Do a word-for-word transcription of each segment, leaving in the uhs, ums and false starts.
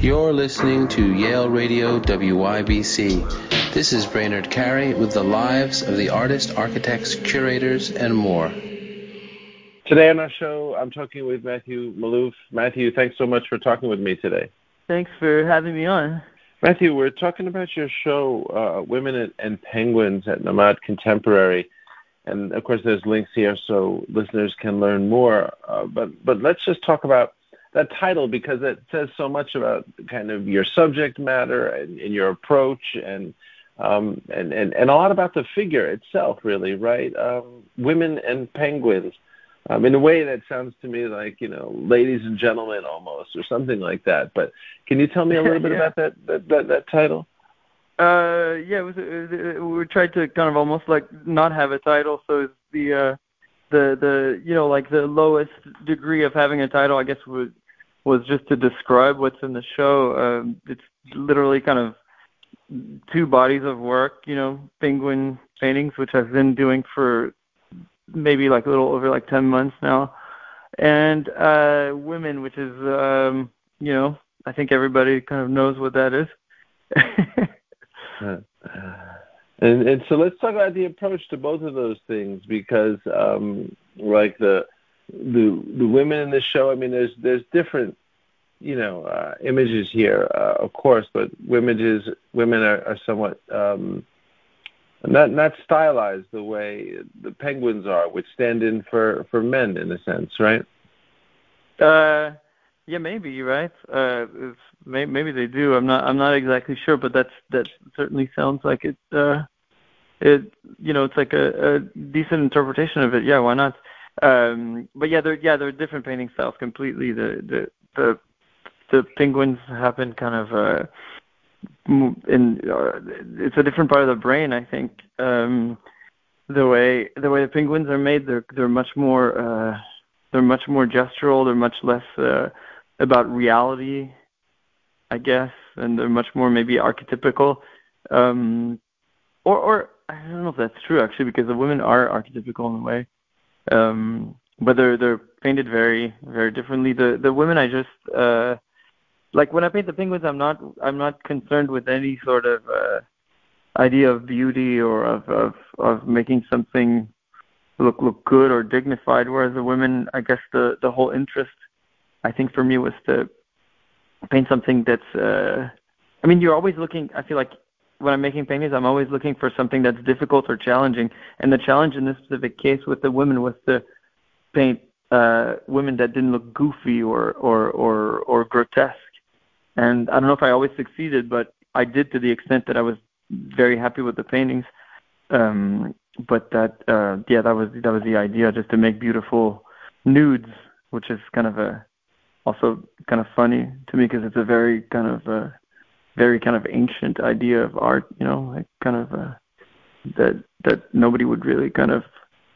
You're listening to Yale Radio W Y B C. This is Brainerd Carey with the lives of the artists, architects, curators, and more. Today on our show, I'm talking with Matthew Maloof. Matthew, thanks so much for talking with me today. Thanks for having me on. Matthew, we're talking about your show, uh, Women and, and Penguins at Nomad Contemporary. And, of course, there's links here so listeners can learn more. Uh, but, but let's just talk about that title, because it says so much about kind of your subject matter and, and your approach and, um, and, and, and a lot about the figure itself, really, right? Um, women and penguins. Um, in a way that sounds to me like, you know, ladies and gentlemen almost, or something like that. But can you tell me a little bit yeah. about that, that, that, that title? Uh, yeah, it was, it was, we tried to kind of almost like not have a title, so it's the, uh, the, the, you know, like the lowest degree of having a title, I guess, was, was just to describe what's in the show. Um, it's literally kind of two bodies of work, you know, penguin paintings, which I've been doing for maybe like a little over like ten months now, and uh, women, which is, um, you know, I think everybody kind of knows what that is. and, and so let's talk about the approach to both of those things, because um, like the the the women in this show, I mean, there's there's different, you know, uh, images here, uh, of course, but images women are, are somewhat um, not not stylized the way the penguins are, which stand in for, for men in a sense, right? Uh, yeah, maybe, right? Uh, it's, may, maybe they do. I'm not I'm not exactly sure, but that's that certainly sounds like it. Uh, it you know, it's like a, a decent interpretation of it. Yeah, why not? Um, but yeah, they're yeah they're different painting styles completely. The the the the penguins happen kind of uh, in uh, it's a different part of the brain, I think. Um, the way the way the penguins are made, they're they're much more uh, they're much more gestural. They're much less uh, about reality, I guess, and they're much more maybe archetypical. Um, or or I don't know if that's true actually, because the women are archetypical in a way. Um, but they're they're painted very very differently. The the women I just uh, like when I paint the penguins, I'm not I'm not concerned with any sort of uh, idea of beauty or of, of of making something look look good or dignified. Whereas the women, I guess the the whole interest, I think for me, was to paint something that's. Uh, I mean, you're always looking. I feel like when I'm making paintings, I'm always looking for something that's difficult or challenging. And the challenge in this specific case with the women was to paint uh, women that didn't look goofy or, or, or, or grotesque. And I don't know if I always succeeded, but I did to the extent that I was very happy with the paintings. Um, but that, uh, yeah, that was that was the idea, just to make beautiful nudes, which is kind of a also kind of funny to me because it's a very kind of uh, very kind of ancient idea of art, you know, like kind of uh, that that nobody would really kind of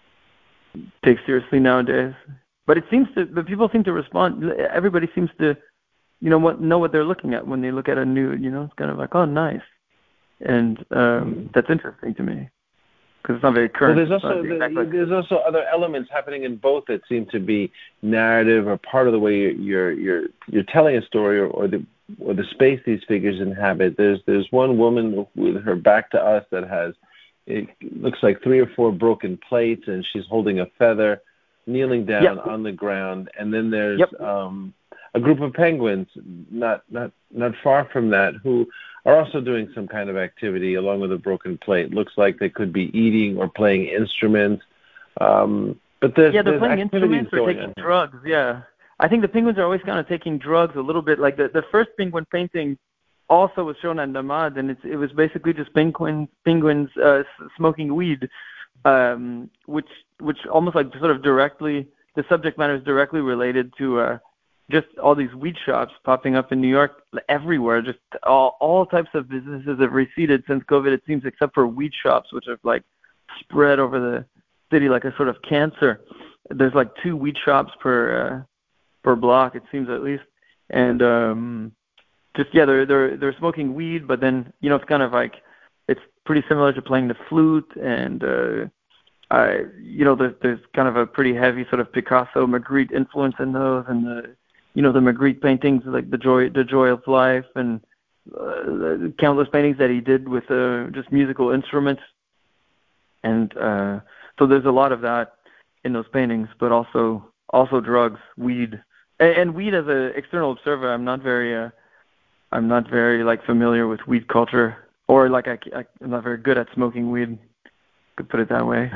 take seriously nowadays. But it seems to, the people seem to respond. Everybody seems to, you know, what know what they're looking at when they look at a nude. You know, it's kind of like, oh, nice, and um, that's interesting to me because it's not very current. Well, there's also the, exactly. there's also other elements happening in both that seem to be narrative or part of the way you're you're you're telling a story, or, or the or the space these figures inhabit. There's there's one woman with her back to us that has, it looks like three or four broken plates, and she's holding a feather, kneeling down yep. on the ground. And then there's yep. um, a group of penguins not not not far from that who are also doing some kind of activity along with a broken plate. Looks like they could be eating or playing instruments. Um, but there's yeah, they're there's playing instruments or taking drugs. Yeah. I think the penguins are always kind of taking drugs a little bit. Like the, the first penguin painting also was shown at Nomad, and it's, it was basically just penguins penguins uh, smoking weed, um, which which almost like sort of directly, the subject matter is directly related to uh, just all these weed shops popping up in New York everywhere. Just all, all types of businesses have receded since COVID, it seems, except for weed shops, which have like spread over the city like a sort of cancer. There's like two weed shops per... Uh, per block, it seems, at least, and um, just yeah, they're they're they're smoking weed, but then you know it's kind of like it's pretty similar to playing the flute, and uh, I you know there's there's kind of a pretty heavy sort of Picasso Magritte influence in those, and the you know, the Magritte paintings, like the joy, the joy of life, and uh, countless paintings that he did with uh, just musical instruments. And uh, so there's a lot of that in those paintings, but also also drugs, weed, and, and weed as an external observer. I'm not very uh, I'm not very like familiar with weed culture, or like I, I I'm not very good at smoking weed. Could put it that way.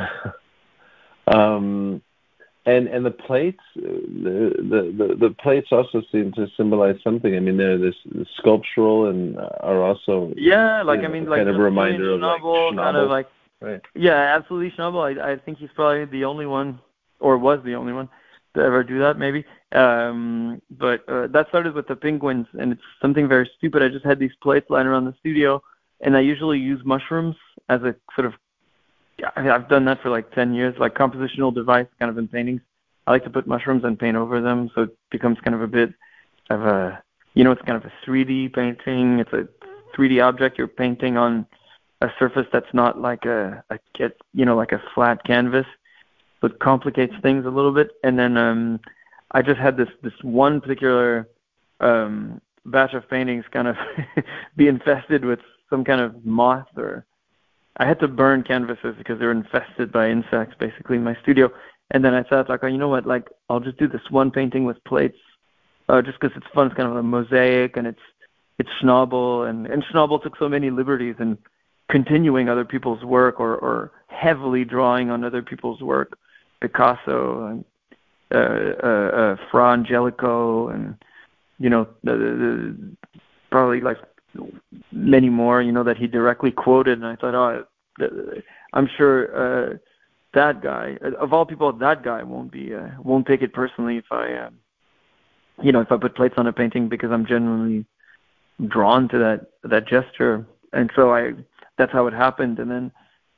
um, and and the plates, the, the the the plates also seem to symbolize something. I mean, they're this sculptural and are also yeah, like you know, I mean, kind like of a reminder of like Schnabel, kind of like right. Yeah, absolutely, Schnabel. I I think he's probably the only one, or was the only one, to ever do that, maybe. Um, but uh, that started with the penguins, and it's something very stupid. I just had these plates lying around the studio, and I usually use mushrooms as a sort of, I mean, I've done that for like ten years, like compositional device kind of in paintings. I like to put mushrooms and paint over them, so it becomes kind of a bit of a, you know, it's kind of a three D painting. It's a three D object you're painting on a surface that's not like a, a you know, like a flat canvas, but complicates things a little bit. And then um, I just had this this one particular um, batch of paintings kind of be infested with some kind of moth, or I had to burn canvases because they were infested by insects, basically, in my studio. And then I thought, like, oh, you know what, like, I'll just do this one painting with plates, uh, just because it's fun. It's kind of a mosaic, and it's it's Schnabel, and, and Schnabel took so many liberties in continuing other people's work, or, or heavily drawing on other people's work, Picasso and uh, uh, uh, Fra Angelico, and, you know, the, the, the, probably like many more, you know, that he directly quoted. And I thought, oh, I'm sure uh, that guy, of all people, that guy won't be, uh, won't take it personally if I, uh, you know, if I put plates on a painting, because I'm genuinely drawn to that that gesture. And so I, that's how it happened. And then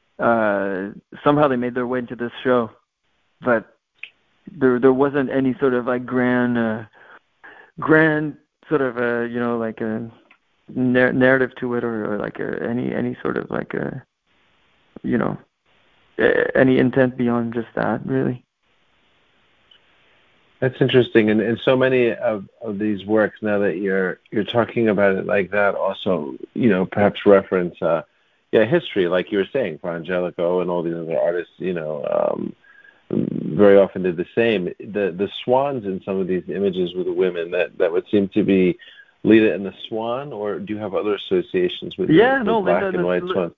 uh, somehow they made their way into this show, but there there wasn't any sort of like grand, uh, grand sort of a, you know, like a nar- narrative to it, or, or like a, any any sort of like a, you know, any intent beyond just that, really. That's interesting, and and so many of, of these works, now that you're you're talking about it like that, also, you know, perhaps reference uh, yeah, history, like you were saying, Fra Angelico and all these other artists, you know, um, very often did the same. The the swans in some of these images with the women, that, that would seem to be Leda and the Swan, or do you have other associations with, yeah, the, no, with black Leda and white swans?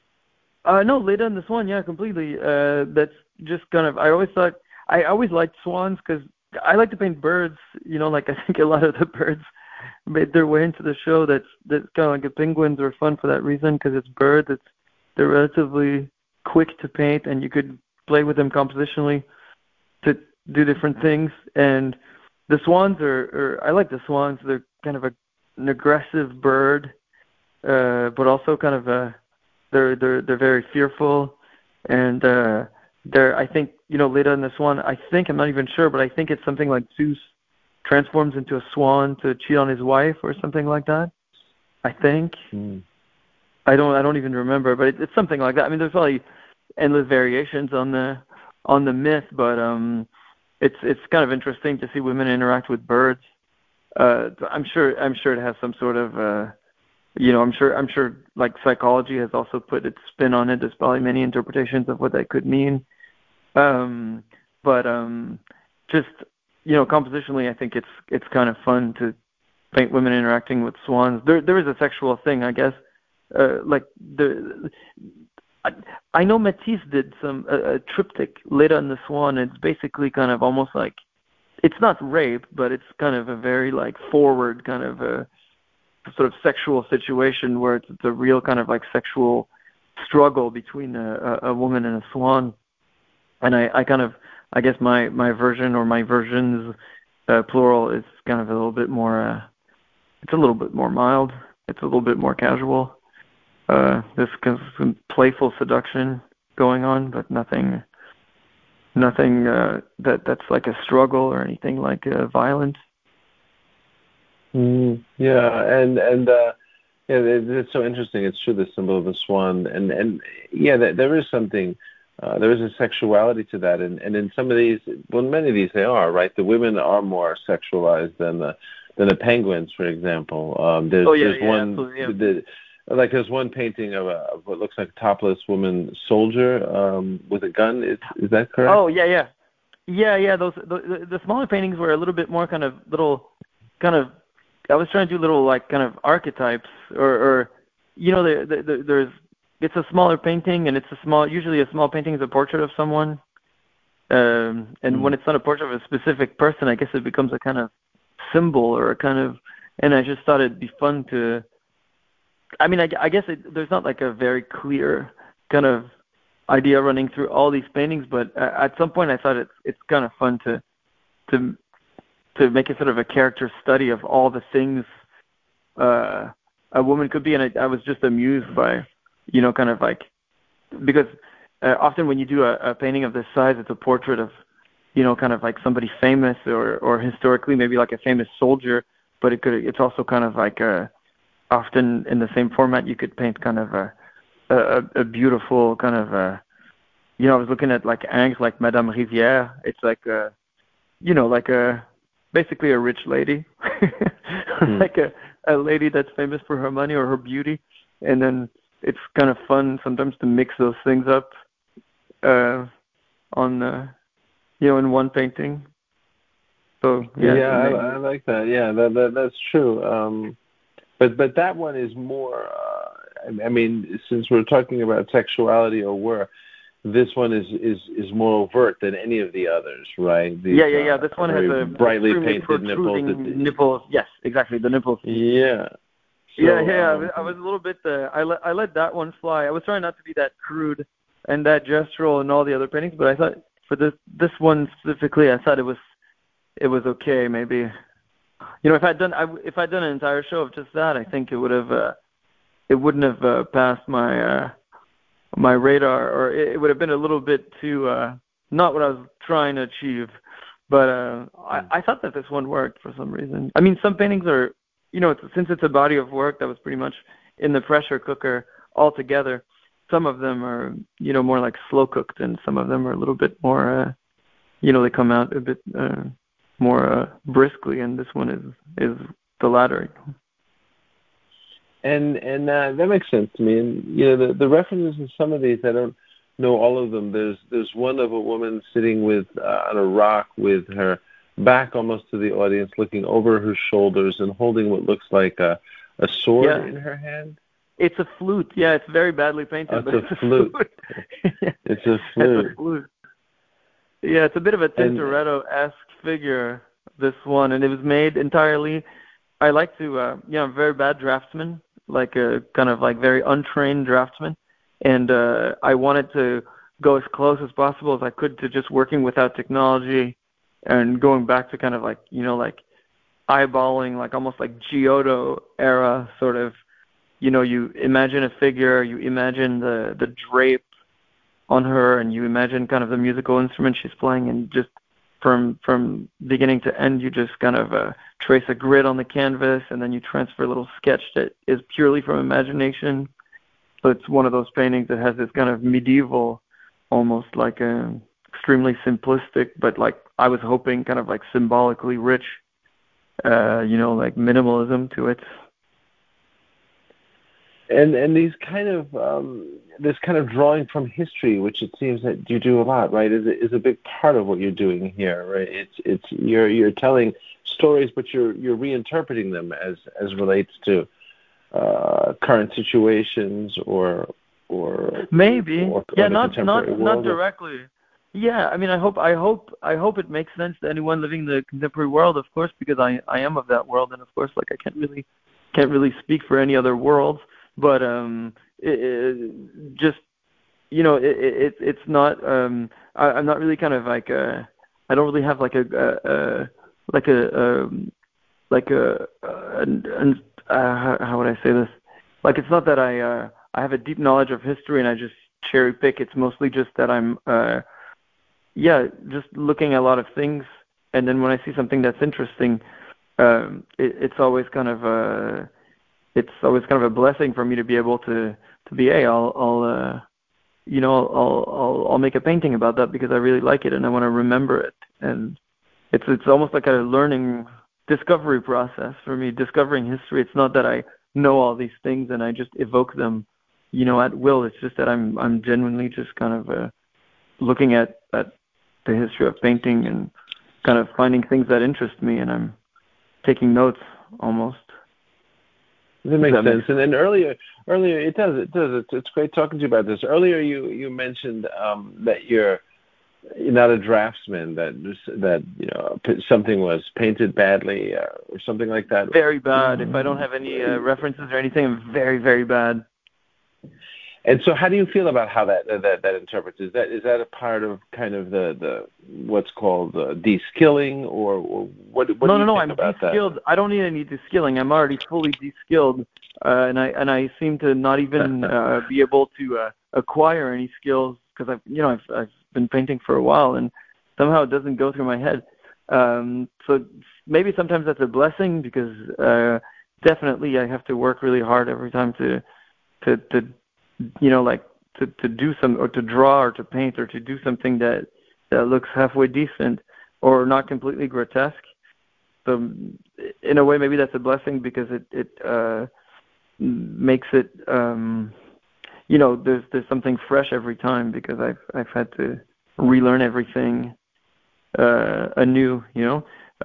Uh, no, Leda and the Swan, yeah, completely. Uh, that's just kind of, I always thought, I always liked swans because I like to paint birds, you know, like I think a lot of the birds made their way into the show. That's that's kind of like the penguins are fun for that reason, because it's birds. It's they're relatively quick to paint, and you could play with them compositionally to do different things. And the swans are, are I like the swans. They're kind of a, an aggressive bird, uh, but also kind of a, they're they're they're very fearful, and uh, they're I think, you know, Leda and the Swan. I think, I'm not even sure, but I think it's something like Zeus transforms into a swan to cheat on his wife or something like that. I think. Mm. I don't. I don't even remember, but it, it's something like that. I mean, there's probably endless variations on the on the myth, but um, it's it's kind of interesting to see women interact with birds. Uh, I'm sure. I'm sure it has some sort of. Uh, you know, I'm sure. I'm sure. Like psychology has also put its spin on it. There's probably many interpretations of what that could mean. Um, but um, just, you know, compositionally, I think it's it's kind of fun to paint women interacting with swans. There there is a sexual thing, I guess. Uh, like the, I, I know Matisse did some a, a triptych, Leda and the Swan. It's basically kind of almost like, it's not rape, but it's kind of a very like forward kind of a sort of sexual situation where it's, it's a real kind of like sexual struggle between a, a, a woman and a swan. And I, I kind of, I guess my, my version or my versions, uh, plural, is kind of a little bit more, uh, it's a little bit more mild. It's a little bit more casual. Uh, there's some playful seduction going on, but nothing, nothing uh, that that's like a struggle or anything like uh, violent. Mm, yeah, and and uh, yeah, it, it's so interesting. It's true, the symbol of the swan, and and yeah, there, there is something uh, there is a sexuality to that, and and in some of these, well, many of these they are right. The women are more sexualized than the than the penguins, for example. Um, there's Oh yeah, there's yeah, one absolutely. Yeah. the, like there's one painting of, a, of what looks like a topless woman soldier um, with a gun. Is is that correct? Oh yeah, yeah, yeah, yeah. Those the, the smaller paintings were a little bit more kind of little, kind of. I was trying to do little like kind of archetypes, or, or you know, the, the, the, there's it's a smaller painting, and it's a small. Usually, a small painting is a portrait of someone, um, and mm. when it's not a portrait of a specific person, I guess it becomes a kind of symbol or a kind of. And I just thought it'd be fun to. I mean, I, I guess it, there's not like a very clear kind of idea running through all these paintings, but at some point I thought it's it's kind of fun to to to make a sort of a character study of all the things uh, a woman could be, and I, I was just amused by, you know, kind of like, because uh, often when you do a, a painting of this size, it's a portrait of, you know, kind of like somebody famous or or historically maybe like a famous soldier, but it could it's also kind of like a often in the same format you could paint kind of a a, a beautiful kind of a, you know, I was looking at like Ingres, like Madame Rivière. It's like a, you know, like a basically a rich lady, mm. like a a lady that's famous for her money or her beauty, and then it's kind of fun sometimes to mix those things up uh, on the, you know, in one painting. So yeah, yeah, I, I like that. Yeah, that, that that's true. Um, But but that one is more. Uh, I mean, since we're talking about sexuality or war, this one is, is, is more overt than any of the others, right? These, yeah, yeah, yeah. This one uh, has a brightly painted nipples. nipples. Yes, exactly, the nipples. Yeah. So, yeah, yeah. um, I was a little bit. Uh, I let I let that one fly. I was trying not to be that crude and that gestural in all the other paintings, but I thought for this this one specifically, I thought it was it was okay. Maybe. You know, if I'd done I, if I'd done an entire show of just that, I think it would have uh, it wouldn't have uh, passed my uh, my radar, or it, it would have been a little bit too uh, not what I was trying to achieve. But uh, I, I thought that this one worked for some reason. I mean, some paintings are, you know, it's, since it's a body of work that was pretty much in the pressure cooker altogether. Some of them are, you know, more like slow cooked, and some of them are a little bit more, uh, you know, they come out a bit. Uh, more uh, briskly, and this one is is the latter. And and uh, that makes sense to me. And you know, the, the references in some of these, I don't know all of them. There's there's one of a woman sitting with uh, on a rock with her back almost to the audience, looking over her shoulders and holding what looks like a a sword yeah. in her hand. It's a flute. Yeah, it's very badly painted. Oh, it's, but a, it's a flute. flute. It's a flute. It's a flute. Yeah, it's a bit of a Tintoretto-esque figure, this one, and it was made entirely. I like to, uh, you know, I'm a very bad draftsman, like a kind of like very untrained draftsman, and uh, I wanted to go as close as possible as I could to just working without technology, and going back to kind of like, you know, like eyeballing, like almost like Giotto era sort of, you know, you imagine a figure, you imagine the the drape on her, and you imagine kind of the musical instrument she's playing, and just from from beginning to end, you just kind of uh, trace a grid on the canvas, and then you transfer a little sketch that is purely from imagination. So it's one of those paintings that has this kind of medieval, almost like a extremely simplistic, but like I was hoping kind of like symbolically rich, uh, you know, like minimalism to it. And and these kind of um, this kind of drawing from history, which it seems that you do a lot, right? Is is a big part of what you're doing here, right? It's it's you're you're telling stories, but you're you're reinterpreting them as as relates to uh, current situations or or maybe or, yeah, or the not not contemporary not world. directly. Yeah, I mean, I hope I hope I hope it makes sense to anyone living in the contemporary world, of course, because I I am of that world, and of course, like I can't really can't really speak for any other worlds. But um, it, it, just you know, it, it it's not. Um, I, I'm not really kind of like a. I don't really have like a, a, a like a um, like a, a an, uh, how, how would I say this? Like it's not that I uh, I have a deep knowledge of history and I just cherry pick. It's mostly just that I'm uh, yeah, just looking at a lot of things, and then when I see something that's interesting, um, it, it's always kind of a. It's always kind of a blessing for me to be able to to be, hey, I'll I'll uh, you know, I'll I'll I'll make a painting about that because I really like it and I want to remember it. And it's it's almost like a learning discovery process for me, discovering history. It's not that I know all these things and I just evoke them, you know, at will. It's just that I'm I'm genuinely just kind of uh, looking at, at the history of painting and kind of finding things that interest me, and I'm taking notes almost. That makes that sense. Makes... And then earlier, earlier it does, it does. It's, it's great talking to you about this. Earlier, you you mentioned um, that you're you're not a draftsman. That that you know something was painted badly uh, or something like that. Very bad. If I don't have any uh, references or anything, I'm very very bad. And so, how do you feel about how that that that interprets? Is that is that a part of kind of the, the what's called uh, de-skilling, or, or what? What no, do you no, no. think I'm about de-skilled. that? I don't need any de-skilling. I'm already fully de-skilled, uh, and I and I seem to not even uh, be able to uh, acquire any skills because I've you know I've I've been painting for a while, and somehow it doesn't go through my head. Um, so maybe sometimes that's a blessing because uh, definitely I have to work really hard every time to to to. you know, like to, to do some, or to draw or to paint or to do something that, that looks halfway decent or not completely grotesque. So in a way, maybe that's a blessing because it, it uh, makes it, um, you know, there's, there's something fresh every time because I've, I've had to relearn everything uh, anew, you know.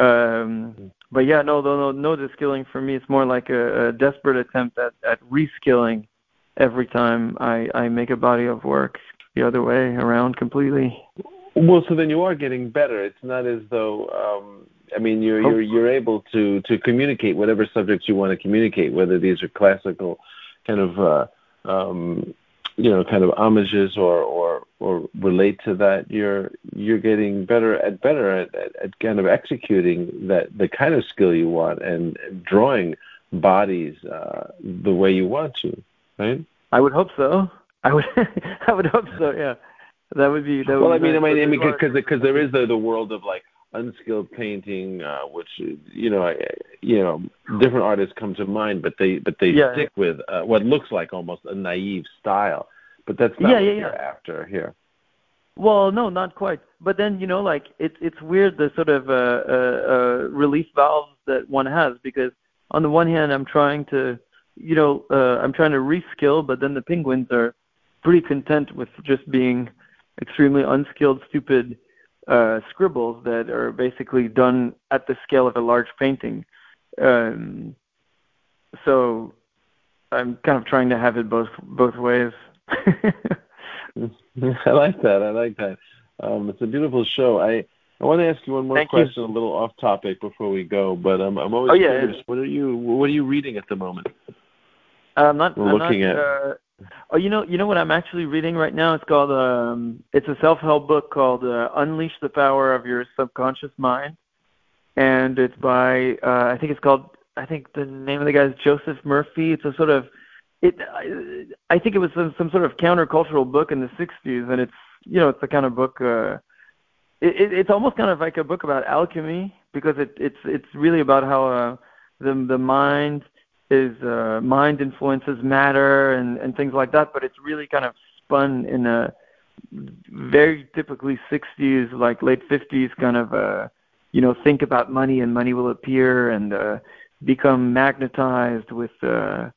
Um, but yeah, no, no, no, no de-skilling for me. It's more like a, a desperate attempt at, at re-skilling every time I, I make a body of work the other way around completely. Well, so then you are getting better. It's not as though, um, I mean, you're, you're, you're able to, to communicate whatever subjects you want to communicate, whether these are classical kind of, uh, um, you know, kind of homages or, or, or relate to that. You're, you're getting better at better at, at, at kind of executing that, the kind of skill you want and, and drawing bodies uh, the way you want to. Right? I would hope so. I would. I would hope so. Yeah, that would be. That would well, I be mean, nice. I mean, because because there is the, the world of like unskilled painting, uh, which you know, you know, different artists come to mind, but they but they yeah. stick with uh, what looks like almost a naive style. But that's not yeah, what yeah, you're yeah. after here. Well, no, not quite. But then you know, like it's it's weird the sort of uh, uh, uh, relief valves that one has because on the one hand, I'm trying to. You know, uh, I'm trying to reskill, but then the penguins are pretty content with just being extremely unskilled, stupid uh, scribbles that are basically done at the scale of a large painting. Um, so I'm kind of trying to have it both both ways. I like that. I like that. Um, it's a beautiful show. I I want to ask you one more Thank question, you. a little off topic before we go, but um, I'm always oh, yeah, curious. yeah. What are you What are you reading at the moment? I'm not. We're I'm looking not, at. Uh, oh, you know, you know what I'm actually reading right now? It's called. Um, it's a self-help book called uh, "Unleash the Power of Your Subconscious Mind," and it's by. Uh, I think it's called. I think the name of the guy is Joseph Murphy. It's a sort of. It. I, I think it was some, some sort of countercultural book in the sixties, and it's. You know, it's the kind of book. Uh, it, it, it's almost kind of like a book about alchemy because it, it's it's really about how uh, the the mind. is uh, mind influences matter and, and things like that, but it's really kind of spun in a very typically sixties, like late fifties kind of, uh, you know, think about money and money will appear and uh, become magnetized with, uh,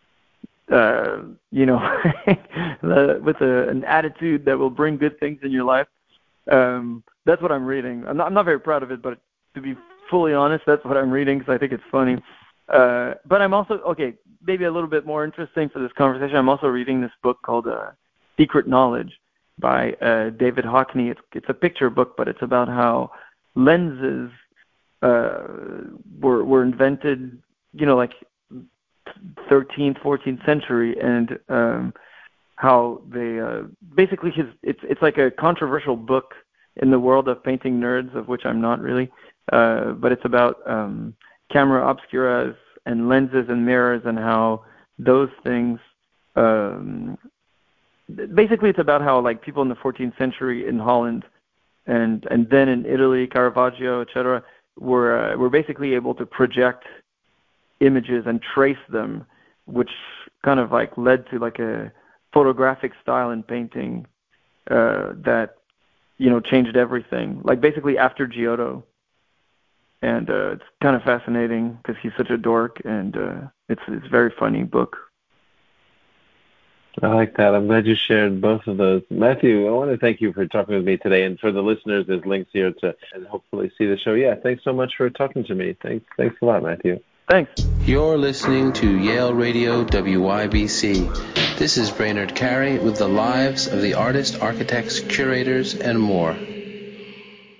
uh, you know, with a, an attitude that will bring good things in your life. Um, that's what I'm reading. I'm not, I'm not very proud of it, but to be fully honest, that's what I'm reading because I think it's funny. Uh, but I'm also, okay, maybe a little bit more interesting for this conversation, I'm also reading this book called uh, Secret Knowledge by uh, David Hockney. It's, it's a picture book, but it's about how lenses uh, were, were invented, you know, like thirteenth, fourteenth century, and um, how they, uh, basically his, it's, it's like a controversial book in the world of painting nerds, of which I'm not really, uh, but it's about... Um, camera obscuras and lenses and mirrors and how those things um, basically it's about how like people in the fourteenth century in Holland and and then in Italy, Caravaggio, et cetera, were uh, were basically able to project images and trace them, which kind of like led to like a photographic style in painting uh, that, you know, changed everything. Like basically after Giotto. And uh, it's kind of fascinating because he's such a dork, and uh, it's it's a very funny book. I like that. I'm glad you shared both of those. Matthew, I want to thank you for talking with me today. And for the listeners, there's links here to and hopefully see the show. Yeah, thanks so much for talking to me. Thanks, thanks a lot, Matthew. Thanks. You're listening to Yale Radio W Y B C. This is Brainerd Carey with the lives of the artists, architects, curators, and more.